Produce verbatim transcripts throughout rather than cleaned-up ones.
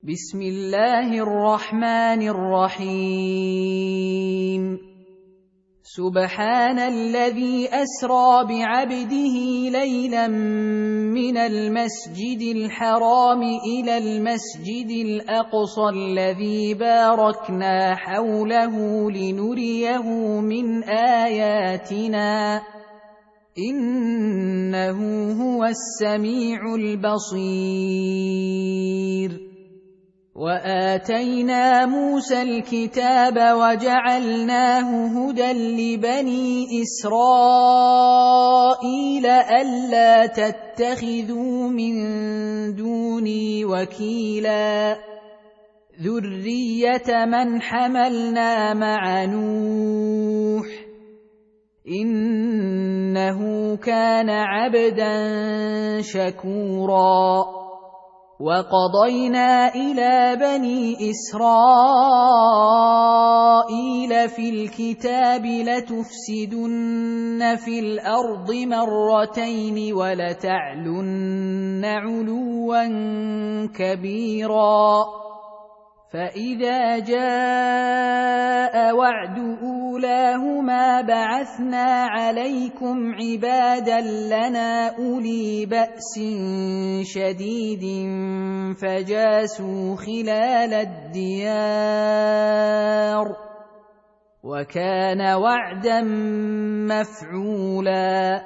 بسم الله الرحمن الرحيم سبحان الذي أسرى بعبده ليلا من المسجد الحرام إلى المسجد الأقصى الذي باركنا حوله لنريه من آياتنا إنه هو السميع البصير. وآتينا موسى الكتاب وجعلناه هدى لبني إسرائيل ألا تتخذوا من دوني وكيلا ذرية من حملنا مع نوح إنه كان عبدا شكورا. وقضينا إلى بني إسرائيل في الكتاب لتفسدن في الأرض مرتين ولتعلن علوا كبيرا فإذا جاء وعد أولاهما بعثنا عليكم عبادا لنا أولي بأس شديد فجاسوا خلال الديار وكان وعدا مفعولا.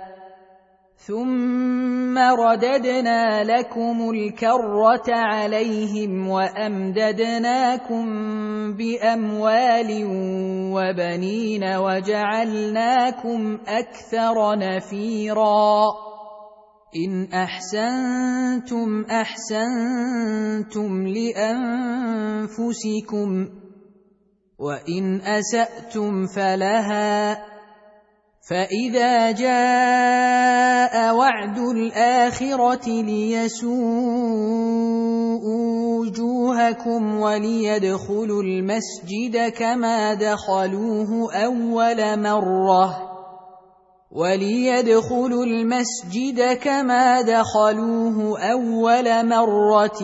ثم رددنا لكم الكرة عليهم وأمددناكم بأموال وبنين وجعلناكم أكثر نفيرا. إن أحسنتم أحسنتم لأنفسكم وإن أسأتم فلها فإذا جاء وعد الآخرة ليسوءوا وجوهكم وليدخلوا المسجد كما دخلوه أول مرة وليدخلوا المسجد كما دخلوه أول مرة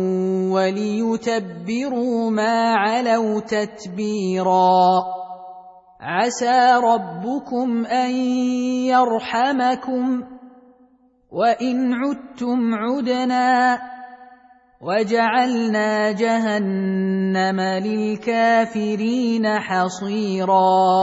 وليتبروا ما علوا تتبيرا. عسى ربكم أن يرحمكم وإن عدتم عدنا وجعلنا جهنم للكافرين حصيرا.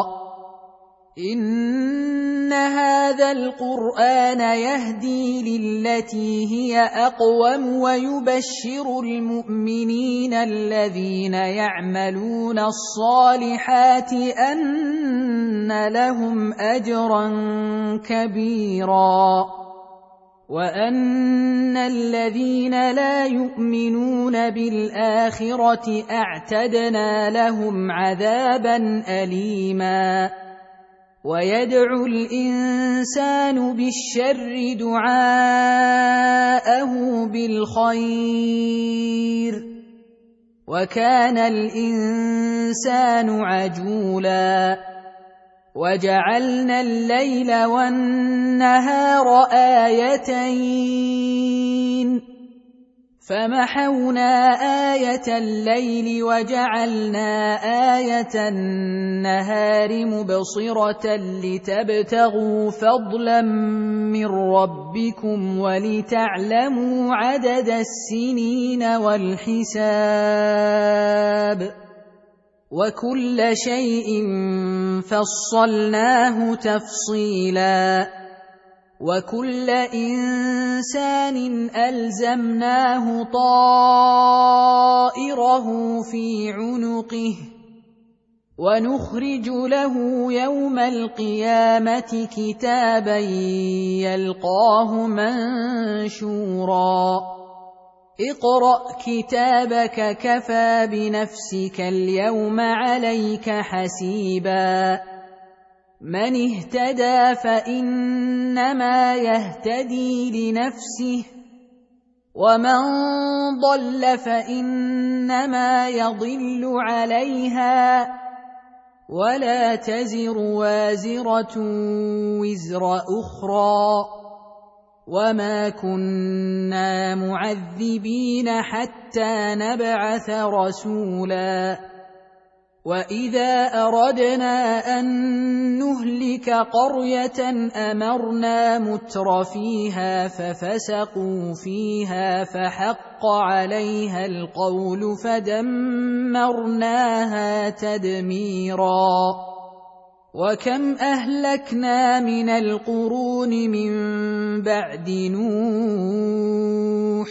إن هذا القرآن يهدي للتي هي أقوم ويبشر المؤمنين الذين يعملون الصالحات أن لهم أجرا كبيرا وأن الذين لا يؤمنون بالآخرة أعتدنا لهم عذابا أليما. ويدعو الإنسان بالشر دعاءه بالخير وكان الإنسان عجولا. وجعلنا الليل والنهار آيتين فمحونا آية الليل وجعلنا آية النهار مبصرة لتبتغوا فضلا من ربكم ولتعلموا عدد السنين والحساب وكل شيء فصلناه تفصيلا. وكل إنسان ألزمناه طائره في عنقه ونخرج له يوم القيامة كتابا يلقاه منشورا. اقرأ كتابك كفى بنفسك اليوم عليك حسيبا. من اهتدى فإنما يهتدي لنفسه ومن ضل فإنما يضل عليها ولا تزر وازرة وزر أخرى وما كنا معذبين حتى نبعث رسولا وإذا أردنا أن نهلك قرية أمرنا مترفيها ففسقوا فيها فحق عليها القول فدمرناها تدميرا وكم أهلكنا من القرون من بعد نوح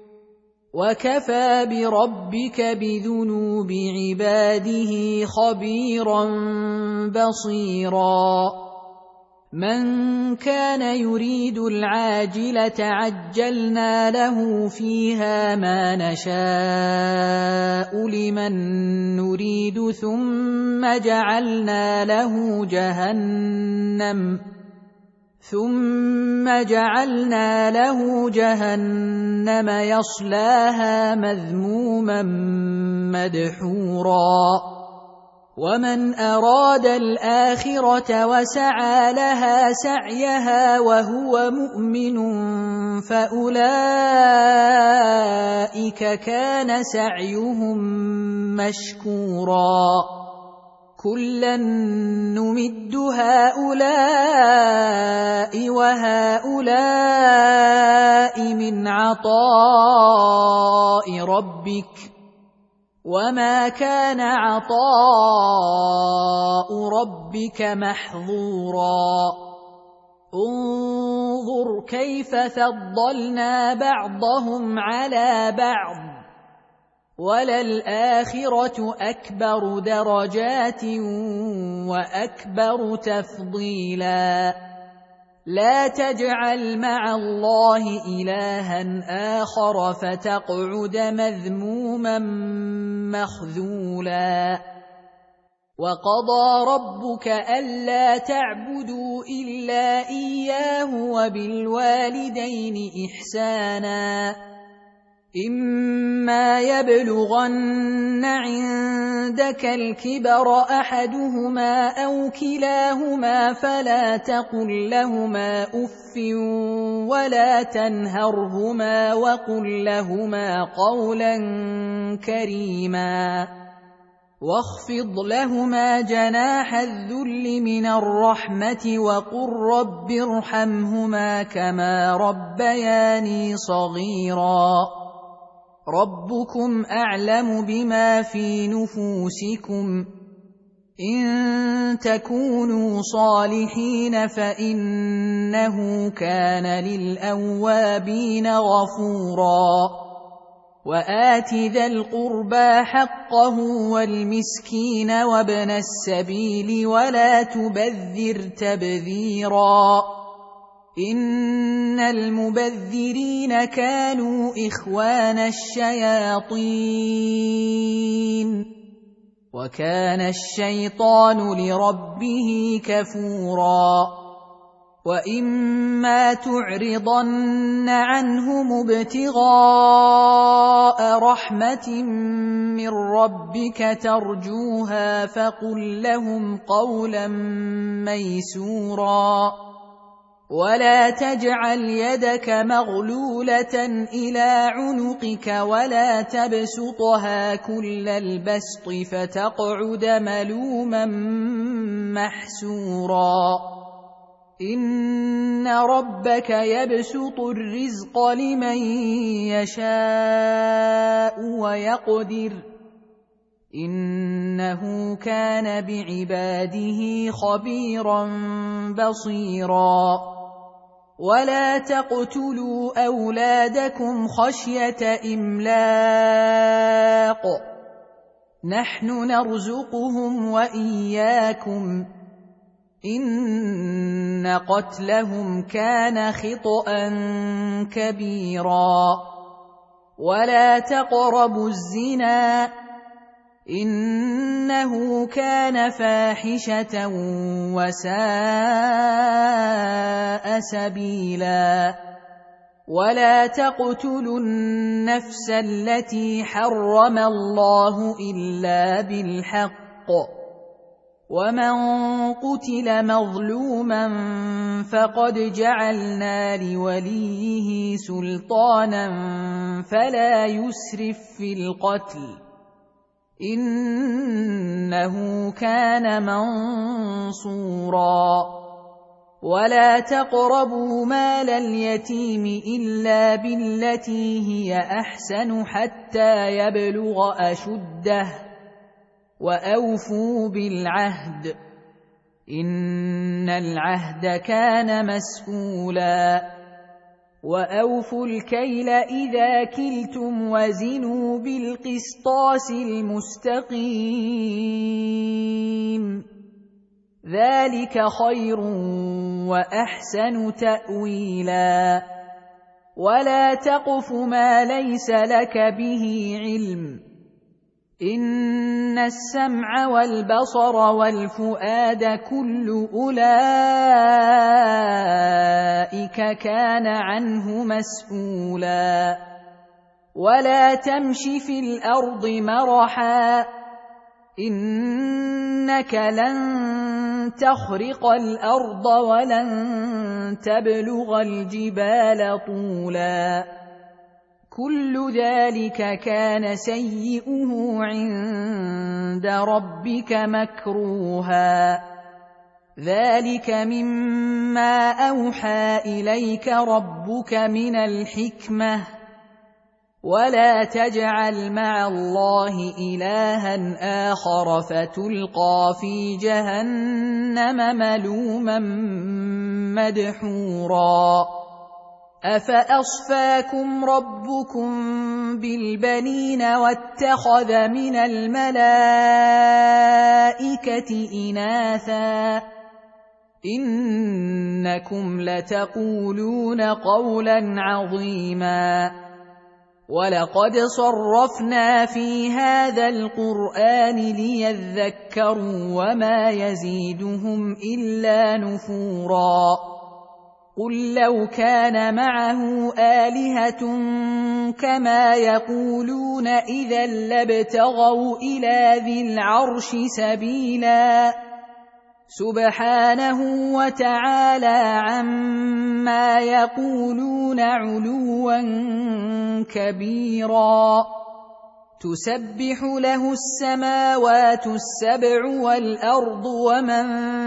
وكفى بربك بذنوب عباده خبيرا بصيرا من كان يريد العاجلة عجلنا له فيها ما نشاء لمن نريد ثم جعلنا له جهنم ثم جعلنا له جهنم يصلاها مذموما مدحورا ومن أراد الآخرة وسعى لها سعيها وهو مؤمن فأولئك كان سعيهم مشكورا كلا نمد هؤلاء وهؤلاء من عطاء ربك وما كان عطاء ربك محظورا انظر كيف فضلنا بعضهم على بعض وللآخرة أكبر درجات وأكبر تفضيلا لا تجعل مع الله إلها آخر فتقعد مذموما مخذولا وقضى ربك ألا تعبدوا إلا إياه وبالوالدين إحسانا إما يبلغن عندك الكبر أحدهما أو كلاهما فلا تقل لهما أف ولا تنهرهما وقل لهما قولا كريما واخفض لهما جناح الذل من الرحمة وقل رب ارحمهما كما ربياني صغيرا ربكم أعلم بما في نفوسكم إن تكونوا صالحين فإنه كان للأوابين غفورا وآت ذا القربى حقه والمسكين وابن السبيل ولا تبذر تبذيرا إن المبذرين كانوا إخوان الشياطين وكان الشيطان لربه كفورا وإما تعرضن عنهم ابتغاء رحمة من ربك ترجوها فقل لهم قولا ميسورا ولا تجعل يدك مغلولة إلى عنقك ولا تبسطها كل البسط فتقعد ملوما محسورا إن ربك يبسط الرزق لمن يشاء ويقدر إنه كان بعباده خبيرا بصيرا ولا تقتلوا أولادكم خشية إملاق نحن نرزقهم وإياكم إن قتلهم كان خطأ كبيرا ولا تقربوا الزنا إنه كان فاحشة وساء سبيلا ولا تقتلوا النفس التي حرم الله إلا بالحق ومن قتل مظلوما فقد جعلنا لوليه سلطانا فلا يسرف في القتل إنه كان منصورا ولا تقربوا مال اليتيم إلا بالتي هي أحسن حتى يبلغ أشده وأوفوا بالعهد إن العهد كان مسؤولا وأوفوا الكيل إذا كلتم وزنوا بالقسطاس المستقيم ذلك خير وأحسن تأويلا ولا تقف ما ليس لك به علم إن السمع والبصر والفؤاد كل أولئك كان عنه مسؤولا ولا تمش في الأرض مرحا إنك لن تخرق الأرض ولن تبلغ الجبال طولا كل ذلك كان سيئه عند ربك مكروها ذلك مما أوحى إليك ربك من الحكمة ولا تجعل مع الله إلها آخر فتلقى في جهنم ملوما مدحورا أفأصفاكم ربكم بالبنين واتخذ من الملائكة إناثا إنكم لتقولون قولا عظيما ولقد صرفنا في هذا القرآن ليذكروا وما يزيدهم إلا نفورا قل لو كان معه آلهة كما يقولون إذا لابتغوا إلى ذي العرش سبيلا سبحانه وتعالى عما يقولون علوا كبيرا تسبح له السماوات السبع والأرض ومن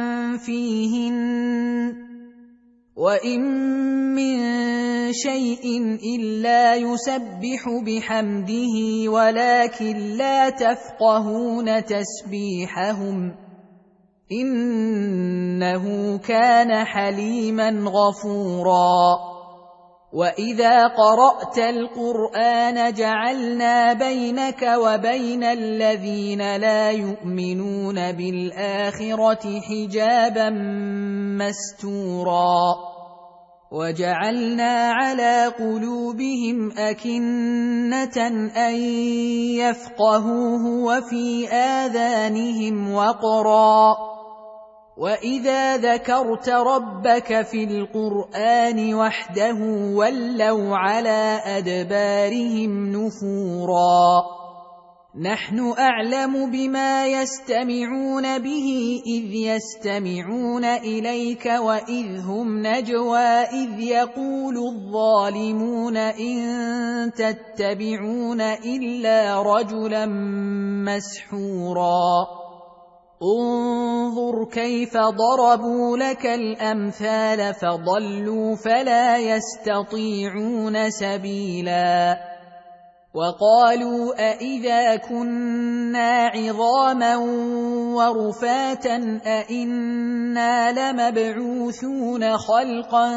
فيهن وإن من شيء إلا يسبح بحمده ولكن لا تفقهون تسبيحهم إنه كان حليما غفورا وإذا قرأت القرآن جعلنا بينك وبين الذين لا يؤمنون بالآخرة حجابا مستورا وجعلنا على قلوبهم أكنة أن يفقهوه وفي آذانهم وقرا وإذا ذكرت ربك في القرآن وحده ولوا على أدبارهم نفورا نحن أعلم بما يستمعون به إذ يستمعون إليك وإذ هم نجوى إذ يقول الظالمون إن تتبعون إلا رجلا مسحورا انظر كيف ضربوا لك الأمثال فضلوا فلا يستطيعون سبيلا وقالوا أإذا كنا عظاما ورفاتا أإنا لمبعوثون خلقا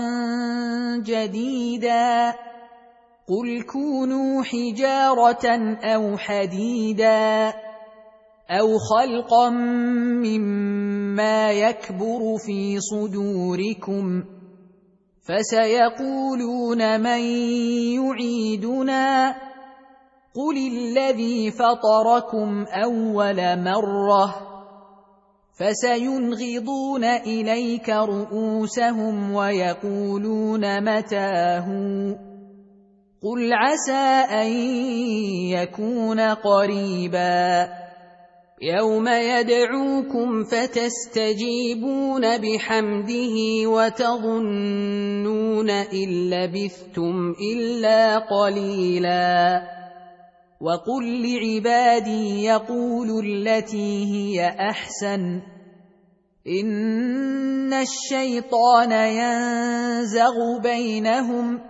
جديدا قل كونوا حجارة أو حديدا أو خلقا مما يكبر في صدوركم فسيقولون من يعيدنا قل الذي فطركم أول مرة فسينغضون إليك رؤوسهم ويقولون متاه قل عسى أن يكون قريبا يوم يدعوكم فتستجيبون بحمده وتظنون إن لبثتم إلا قليلا وقل لعبادي يقولوا التي هي أحسن إن الشيطان ينزغ بينهم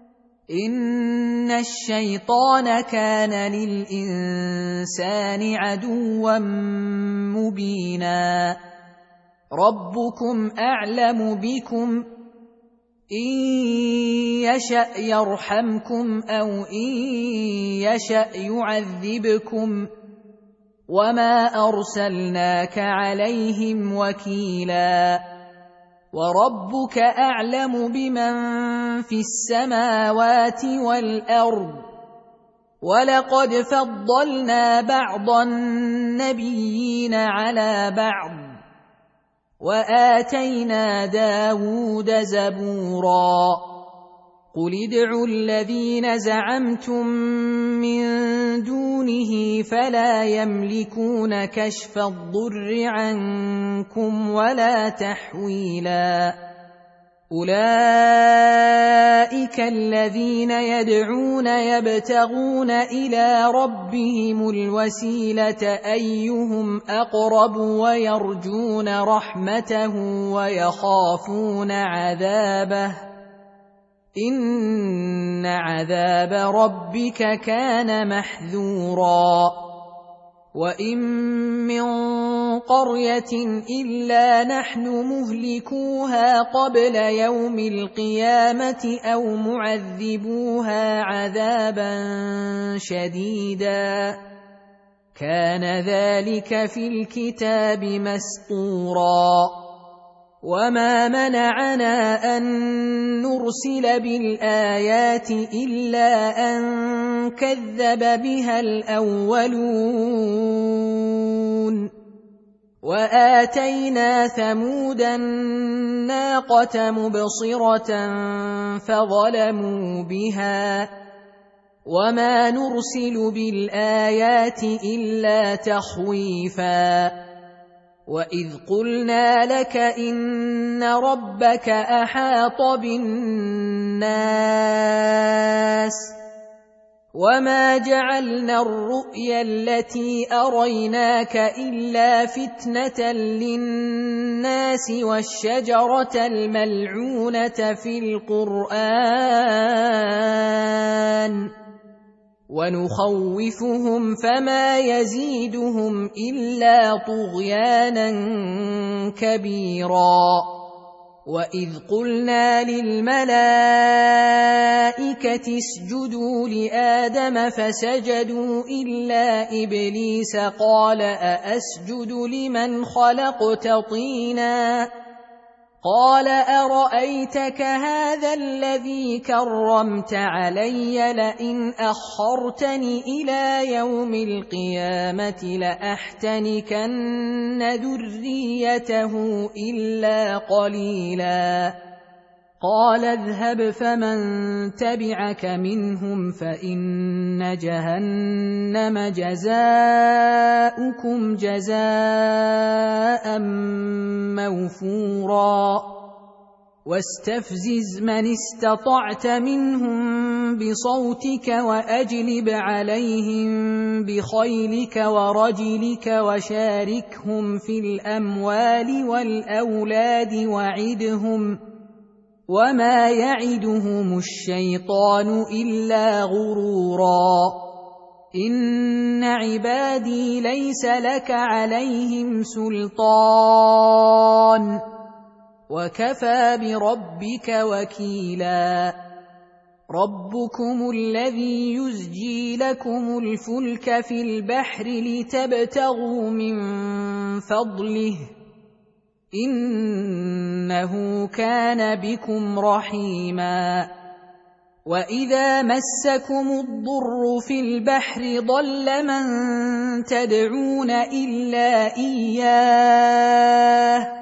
إن الشيطان كان للإنسان عدوا مبينا ربكم أعلم بكم إن يشأ يرحمكم أو إن يشأ يعذبكم وما أرسلناك عليهم وكيلا وربك أعلم بمن في السماوات والأرض ولقد فضلنا بعض النبيين على بعض وآتينا داود زبورا قل ادعوا الذين زعمتم من دونه فلا يملكون كشف الضر عنكم ولا تحويلا أولئك الذين يدعون يبتغون إلى ربهم الوسيلة أيهم أقرب ويرجون رحمته ويخافون عذابه إن عذاب ربك كان محذورا وإن من قرية إلا نحن مهلكوها قبل يوم القيامة أو معذبوها عذابا شديدا كان ذلك في الكتاب مسطورا وما منعنا أن نرسل بالآيات إلا أن كذب بها الأولون وآتينا ثمود الناقة مبصرة فظلموا بها وما نرسل بالآيات إلا تخويفا وإذ قلنا لك إن ربك أحاط بالناس وما جعلنا الرؤيا التي أريناك إلا فتنة للناس والشجرة الملعونة في القرآن ونخوفهم فما يزيدهم إلا طغيانا كبيرا وإذ قلنا للملائكة اسجدوا لآدم فسجدوا إلا إبليس قال أأسجد لمن خلقت طينا قال أرأيتك هذا الذي كرمت علي لئن أخرتني إلى يوم القيامة لأحتنكن ذريته إلا قليلا قال اذهب فمن تبعك منهم فإن جهنم جزاؤكم جزاء موفورا واستفزز من استطعت منهم بصوتك وأجلب عليهم بخيلك ورجلك وشاركهم في الأموال والأولاد وعدهم وما يعدهم الشيطان إلا غرورا إن عبادي ليس لك عليهم سلطان وكفى بربك وكيلا ربكم الذي يزجي لكم الفلك في البحر لتبتغوا من فضله إنه كان بكم رحيما وإذا مسكم الضر في البحر ضل من تدعون إلا إياه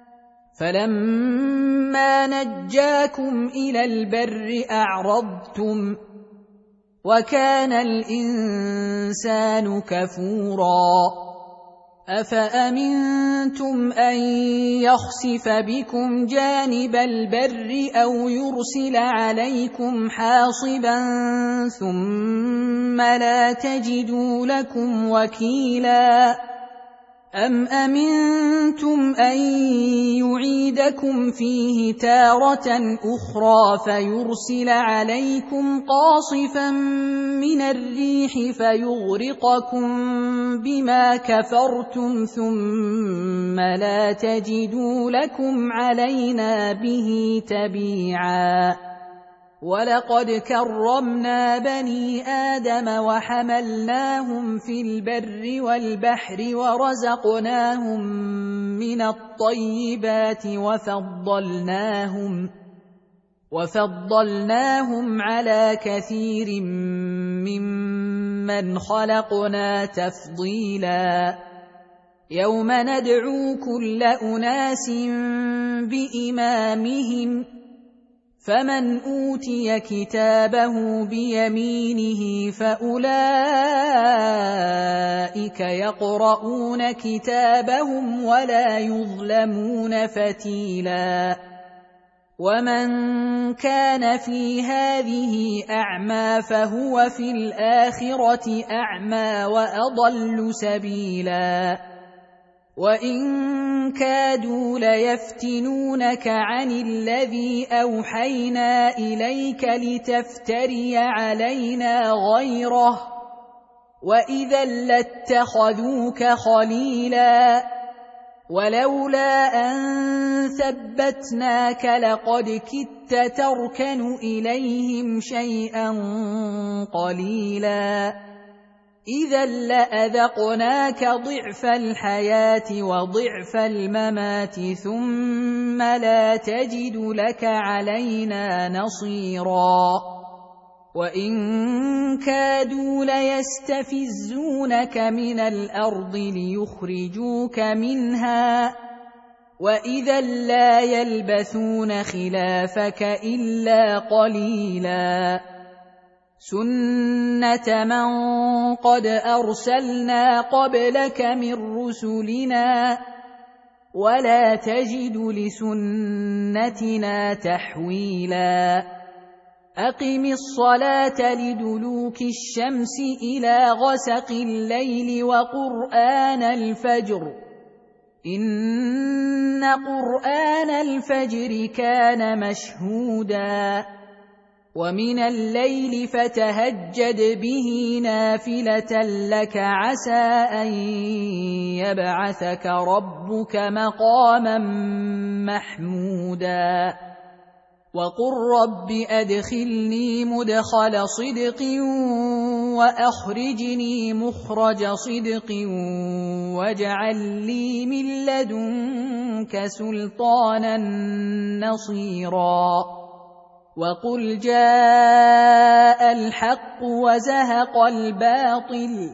فلما نجاكم إلى البر أعرضتم وكان الإنسان كفورا أفأمنتم أن يخسف بكم جانب البر أو يرسل عليكم حاصبا ثم لا تجدوا لكم وكيلا أم أمنتم أن يعيدكم فيه تارة أخرى فيرسل عليكم قاصفا من الريح فيغرقكم بما كفرتم ثم لا تجدوا لكم علينا به تبيعا ولقد كرمنا بني آدم وحملناهم في البر والبحر ورزقناهم من الطيبات وفضلناهم وفضلناهم على كثير ممن خلقنا تفضيلا يوم ندعو كل أناس بإمامهم فمن أوتي كتابه بيمينه فأولئك يقرؤون كتابهم ولا يظلمون فتيلا ومن كان في هذه أعمى فهو في الآخرة أعمى وأضل سبيلا وإن كادوا ليفتنونك عن الذي أوحينا إليك لتفتري علينا غيره وإذا لاتخذوك خليلا ولولا أن ثبتناك لقد كدت تركن إليهم شيئا قليلا إذا لأذقناك ضعف الحياة وضعف الممات ثم لا تجد لك علينا نصيرا وإن كادوا ليستفزونك من الأرض ليخرجوك منها وإذا لا يلبثون خلافك إلا قليلا سنة من قد أرسلنا قبلك من رسلنا ولا تجد لسنتنا تحويلا أقم الصلاة لدلوك الشمس إلى غسق الليل وقرآن الفجر إن قرآن الفجر كان مشهودا ومن الليل فتهجد به نافلة لك عسى أن يبعثك ربك مقاما محمودا وقل رب أدخلني مدخل صدق وأخرجني مخرج صدق واجعل لي من لدنك سلطانا نصيرا وقل جاء الحق وزهق الباطل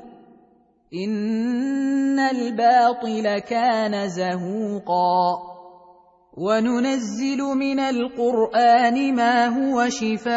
إن الباطل كان زهوقا وننزل من القرآن ما هو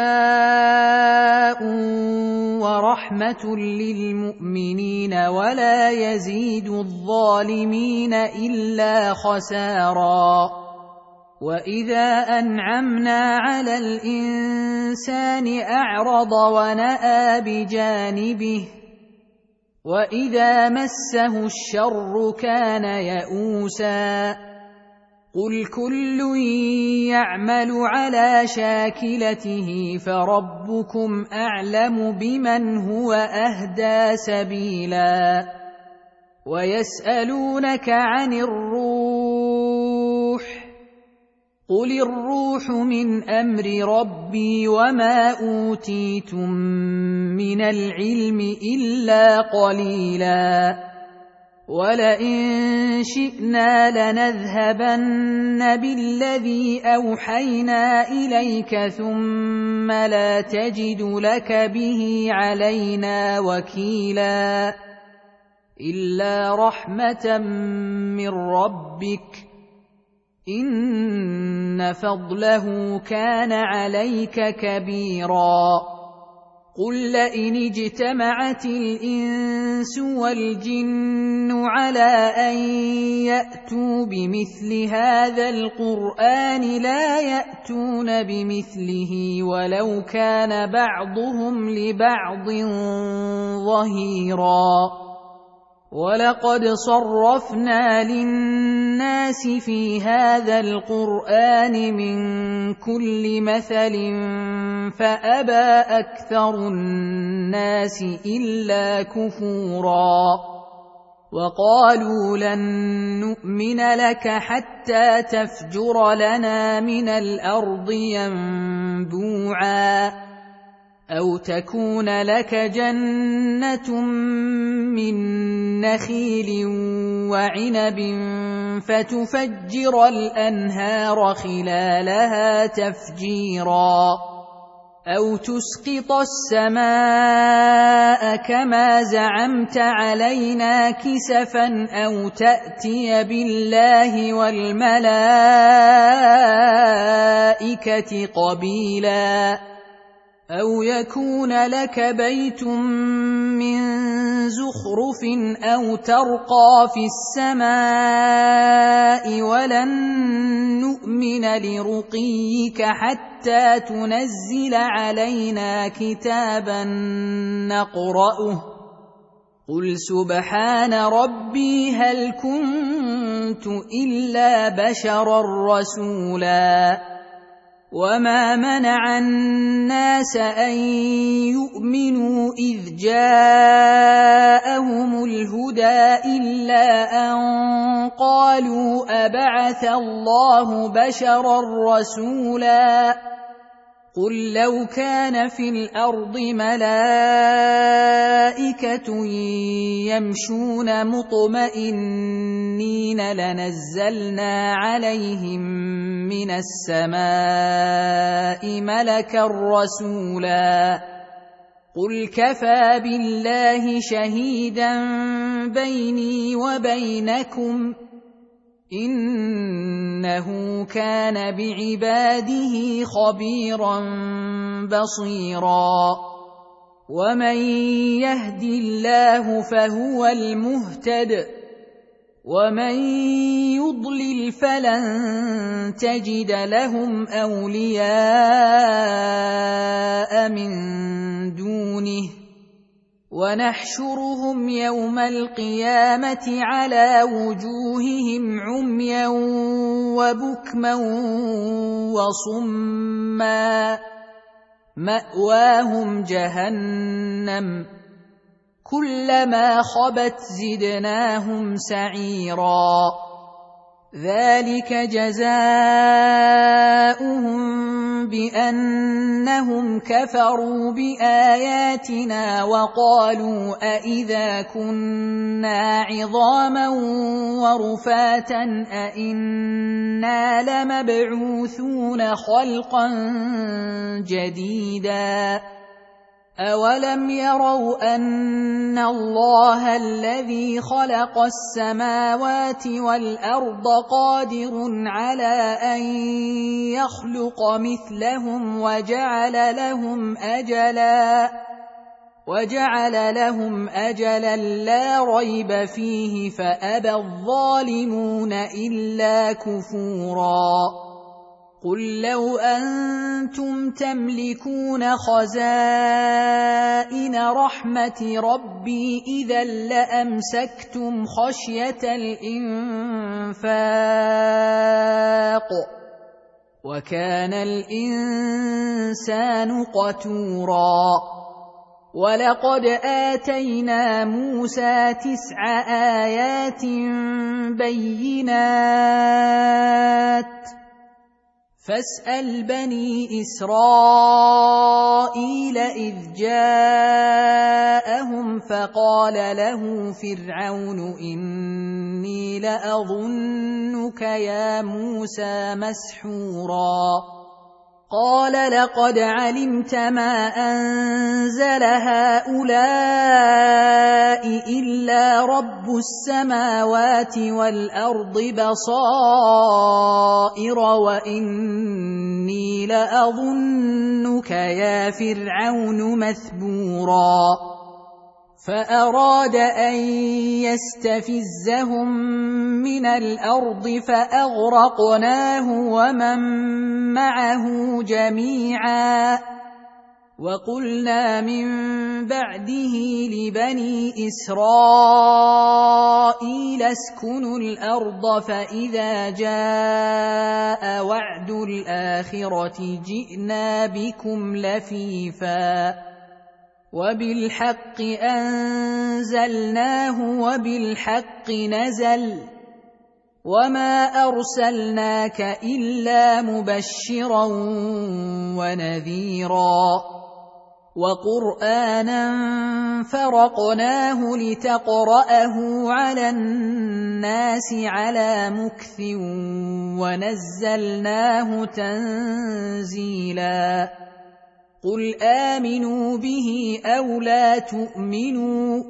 شفاء ورحمة للمؤمنين ولا يزيد الظالمين إلا خسارا وإذا أنعمنا على الإنسان أعرض ونأى بجانبه وإذا مسه الشر كان يئوسا قل كل يعمل على شاكلته فربكم أعلم بمن هو أهدى سبيلا ويسألونك عن الروح قل الروح من أمر ربي وما أوتيتم من العلم إلا قليلا ولئن شئنا لنذهبن بالذي أوحينا إليك ثم لا تجد لك به علينا وكيلا إلا رحمة من ربك إن فضله كان عليك كبيرا قل لئن اجتمعت الإنس والجن على أن يأتوا بمثل هذا القرآن لا يأتون بمثله ولو كان بعضهم لبعض ظهيرا ولقد صرفنا للناس في هذا القرآن من كل مثل فأبى أكثر الناس إلا كفورا وقالوا لن نؤمن لك حتى تفجر لنا من الأرض ينبوعا أو تكون لك جنة من نخيل وعنب فتفجر الأنهار خلالها تفجيرا أو تسقط السماء كما زعمت علينا كسفا أو تأتي بالله والملائكة قبيلا أو يكون لك بيت من زخرف أو ترقى في السماء ولن نؤمن لرقيك حتى تنزل علينا كتابا نقرأه قل سبحان ربي هل كنت إلا بشرا رسولا وما منع الناس أن يؤمنوا إذ جاءهم الهدى إلا أن قالوا أبعث الله بشرا رسولا قل لو كان في الأرض ملائكة يمشون مطمئنين لنزلنا عليهم من السماء ملكا رسولا قل كفى بالله شهيدا بيني وبينكم إنه كان بعباده خبيرا بصيرا ومن يهد الله فهو المهتد ومن يضلل فلن تجد لهم أولياء من دونه ونحشرهم يوم القيامة على وجوههم عميا وبكما وصما مأواهم جهنم كلما خبت زدناهم سعيرا ذلك جزاؤهم بأنهم كفروا بآياتنا وقالوا أإذا كنا عظاما ورفاتا أإنا لمبعوثون خلقا جديدا أولم يروا أن الله الذي خلق السماوات والأرض قادر على أن يخلق مثلهم وجعل لهم أجلا وجعل لهم أجلا لا ريب فيه فأبى الظالمون إلا كفورا قل لو أنتم تملكون خزائن رحمة ربي إذا لأمسكتم خشية الإنفاق وكان الإنسان قتورا ولقد آتينا موسى تسع آيات بينات فاسأل بني إسرائيل إذ جاءهم فقال له فرعون إني لأظنك يا موسى مسحورا قال لقد علمت ما أنزل هؤلاء إلا رب السماوات والأرض بصائر وإني لأظنك يا فرعون مثبورا فأراد أن يستفزهم من الأرض فأغرقناه ومن معه جميعا وقلنا من بعده لبني إسرائيل اسكنوا الأرض فإذا جاء وعد الآخرة جئنا بكم لفيفا وبالحق أنزلناه وبالحق نزل وما أرسلناك إلا مبشرا ونذيرا وقرآنا فرقناه لتقرأه على الناس على مكث ونزلناه تنزيلا قل آمنوا به أو لا تؤمنوا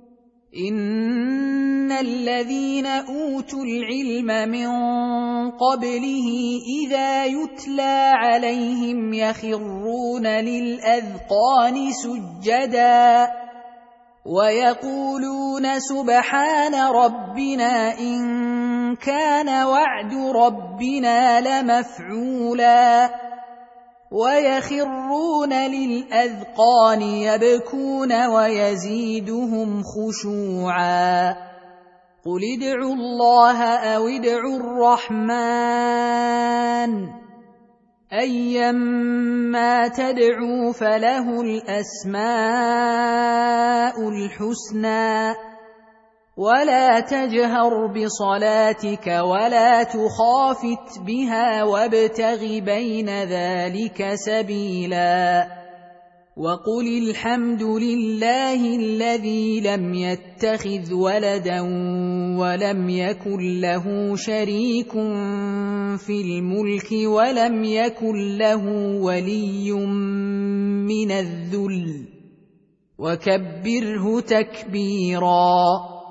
إن الذين أوتوا العلم من قبله إذا يتلى عليهم يخرون للأذقان سجدا ويقولون سبحان ربنا إن كان وعد ربنا لمفعولا ويخرون للأذقان يبكون ويزيدهم خشوعا قل ادعوا الله أو ادعوا الرحمن أيما تدعوا فله الأسماء الحسنى ولا تجهر بصلاتك ولا تخافت بها وابتغ بين ذلك سبيلا وقل الحمد لله الذي لم يتخذ ولدا ولم يكن له شريك في الملك ولم يكن له ولي من الذل وكبره تكبيرا